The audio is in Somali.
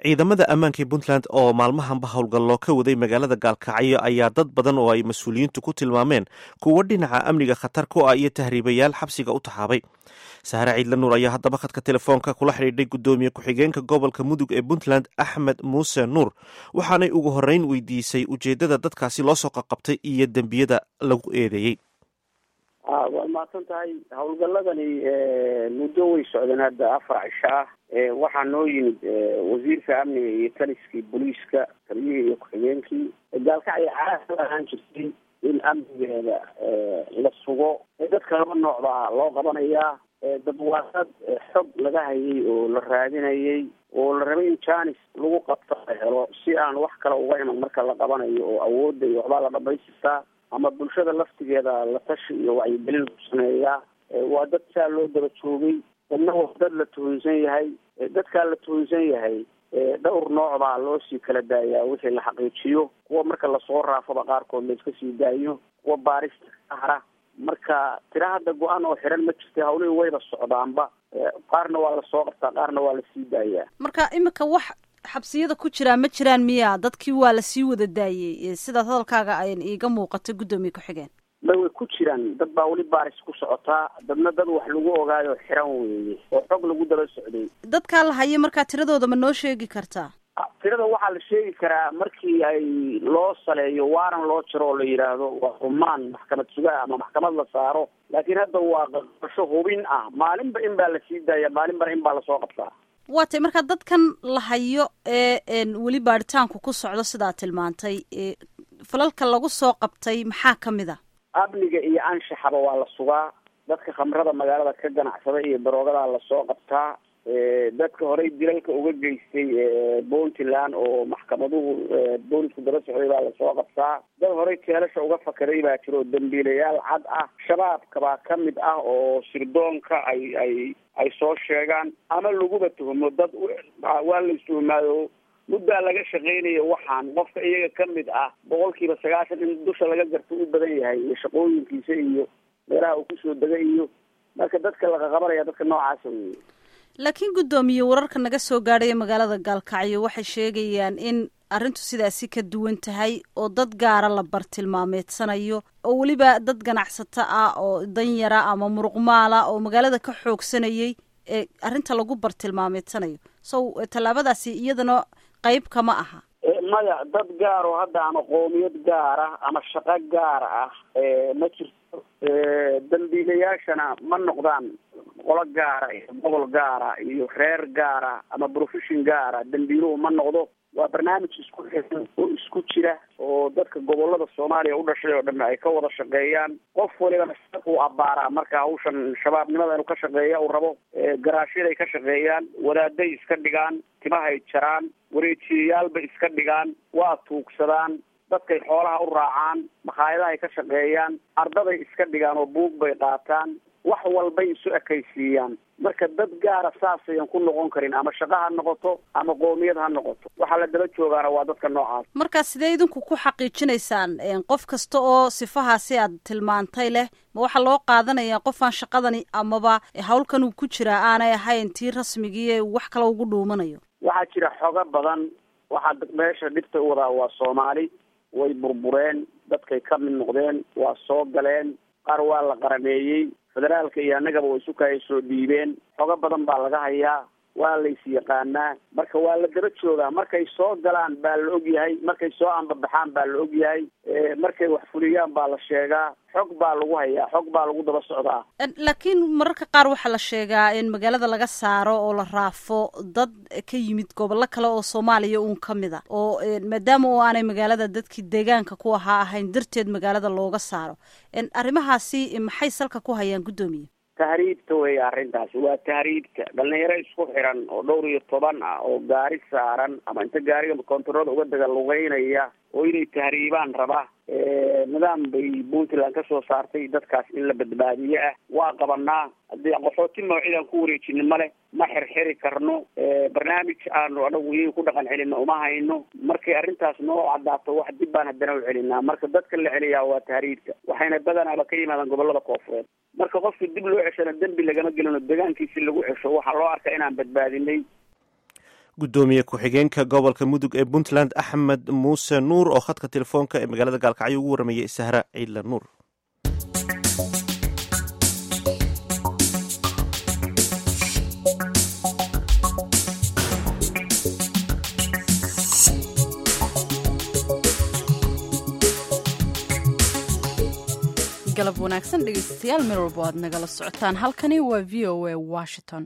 ciidamada ammaanka ee puntland oo maalmahanba howlgallo ka waday magaalada gaalkacyo ayaa dad badan oo ay mas-uuliyiintu ku tilmaameen kuwo dhinaca amniga khatar ku ah iyo tahriibayaal xabsiga u taxaabay. sahre ciidla nuur ayaa haddaba khadka telefoonka kula xidhiidhay guddoomiye ku-xigeenka gobolka mudug ee puntland axmed muuse nuur, waxaanay ugu horreyn weydiisay ujeeddada dadkaasi loo soo qaqabtay iyo dembiyada lagu eedeeyey. waa mahadsan tahay. howlgaladani muddo way socdeen hadda 4 cisho ah. waxaa noo yimid wasiirka amniga iyo taliskii booliiska taliyihii iyo ku-xigeenkii. gaalkacyo caada ahaan jirtay in amnigeeda la sugo. dadka laba nooc baa loo qabanayaa. dadwaasad xog laga hayay oo la raadinayay oo la rabay in jaanis lagu qabto la helo si aan wax kale uga iman marka la qabanayo oo awoodda iyo waxbaa la dhamaystirtaa ama bulshada laftigeeda la tashi iyo wacyigelin lagu sameeyaa. waa dad saa loo daba joogay. dadna waa dad la tuhunsan yahay. dadkaa la tuhunsan yahay dhowr nooc baa loo sii kala daayaa wixii la xaqiijiyo. kuwa marka lasoo raafaba qaarkood la iska sii daayo, kuwa baarista ahra. marka tira hadda go-aan oo xiran ma jirta. hawlihii wayba socdaanba. qaarna waa lasoo qabtaa, qaarna waa lasii daayaa. marka imika wax xabsiyada ku jiraa ma jiraan miya? dadkii waa lasii wada daayey sidaad hadalkaaga ay iiga muuqatay guddoomiye ku-xigeen. way ku jiraan. dad baa weli baaris ku socotaa. dadna dad wax lagu ogaayo xiran weeye oo xog lagu daba socday. dadkaa la haye markaa tiradooda ma noo sheegi kartaa? tirada waxaa la sheegi karaa markii ay loo saleeyo waaran loo jiro oo la yidhaahdo waa rumaan maxkamad sugaa ama maxkamad la saaro. laakiin hadda waa qabasho hubin ah. maalinba in baa lasii daaya, maalinbana in baa lasoo qabtaa. waa tay markaa dadkan la hayo ee weli baaritaanku ku socdo sidaa tilmaantay, falalka lagu soo qabtay maxaa ka mid a? amniga iyo anshaxaba waa la sugaa. dadka khamrada magaalada ka ganacsada iyo daroogadaa lasoo qabtaa. dadka horey dilalka uga geystay puntland oo maxkamaduhu boolisku daba socday baa lasoo qabtaa. dad horey teelasha uga fakaday baa jiro oo dambiilayaal cad ah. shabaabka baa ka mid ah oo sirdoonka ay soo sheegaan ama laguba tuhumo. dad waa la istuhumaayo muddaa laga shaqeynayo waxaan. qofka iyaga ka mid ah 90% in dusha laga garto u badan yahay iyo shaqooyinkiisa iyo meelaha uu kusoo degay iyo marka dadka laga qabanaya dadka noocaasa wey. laakiin guddoomiye, wararka naga soo gaadhaya magaalada gaalkacyo waxay sheegayaan in arrintu sidaasi ka duwan tahay oo dad gaara la bartilmaameedsanayo oo weliba dad ganacsato ah oo danyara ama muruqmaala oo magaalada ka xoogsanayay ee arrinta lagu bartilmaameedsanayo. so tallaabadaasi iyadana qayb kama aha. maya, dad gaar oo hadda ama qoomiyad gaar ah ama shaqo gaar ah ma jirto. dambiilayaashana ma noqdaan qolo gaara iyo gobol gaara iyo reer gaara ama profession gaara. dambiiluhu ma noqdo. waa barnaamij isku xiran oo isku jira oo dadka gobolada soomaaliya u dhashay oo dhan ay ka wada shaqeeyaan. qof walibana uu abbaaraa marka hawshan shabaabnimada inuu ka shaqeeya uu rabo. garaashyada ay ka shaqeeyaan, wadaaday iska dhigaan, timahay jaraan, wareejiyayaalbay iska dhigaan, waa tuugsadaan, dadkay xoolaha u raacaan, makhaayadahay ka shaqeeyaan, ardaday iska dhigaan oo buug bay qaataan. wax walbay isu ekaysiiyaan. marka dad gaara saasayan ku noqon karin ama shaqo ha noqoto ama qoomiyad ha noqoto. waxaa la daba joogaana waa dadka noocaas. marka sidee idinku ku xaqiijinaysaan qof kasta oo sifahaasi aad tilmaantay leh? ma waxaa loo qaadanayaa qofaan shaqadani amaba hawlkan uu ku jiraa aanay ahayn tii rasmigii wax kale ugu dhuumanayo? waxaa jira xogo badan. waxaa meesha dhibta u wadaa waa Soomaali. way burbureen, dadkay ka mid noqdeen, waa soo galeen, qaar waa la qarameeyey. federaalka iyo annagaba way isu kaya soo dhiibeen. xogo badan baa laga hayaa. waa la is yaqaanaa. marka waa la daba joogaa. markay soo galaan baa la og yahay. markay soo ambabaxaan baa la og yahay. markay wax fuliyaan baa la sheegaa. xog baa lagu hayaa. xog baa lagu daba socdaa. laakiin mararka qaar waxaa la sheegaa in magaalada laga saaro oo la raafo dad ka yimid gobollo kale oo Soomaaliya uun ka mid a oo maadaama oo aanay magaalada dadkii deegaanka ku ahayn darteed magaalada looga saaro. arrimahaasi maxay salka ku hayaan guddoomiye? tahriibta weeye arrintaasi. waa tahriibta. dhalinyaro isku xiran oo 12 ah oo gaari saaran ama inta gaariga kontaroolada uga daga lugeynaya oo inay tahriibaan raba. nidaam bay puntland ka soo saartay dadkaas in la badbaadiye ah. waa qabanaa. haddii qaxooti mawcidaan ku wareejini male, ma xirxiri karno. barnaamij aanu anagu iyaga ku dhaqan celina uma hayno. markay arrintaas noo cadaato wax dib baan haddana u celinaa. marka dadka la celiyaa waa tahriibta. waxayna badanaaba ka yimaadaan gobolada koofureed. marka qofka dib loo ceshana dembi lagama gelino deegaankiisi lagu cesho. waxaa loo arkaa inaan badbaadinay. gudoomiye ku-xigeenka gobolka mudug ee puntland axmed muuse nuur oo khadka telefoonka ee magaalada gaalkacyo ugu waramayay sahra ciidla nuur. galab wanaagsan dhegeystayaal meel walbo aad nagala socotaan halkani waa v o a Washington.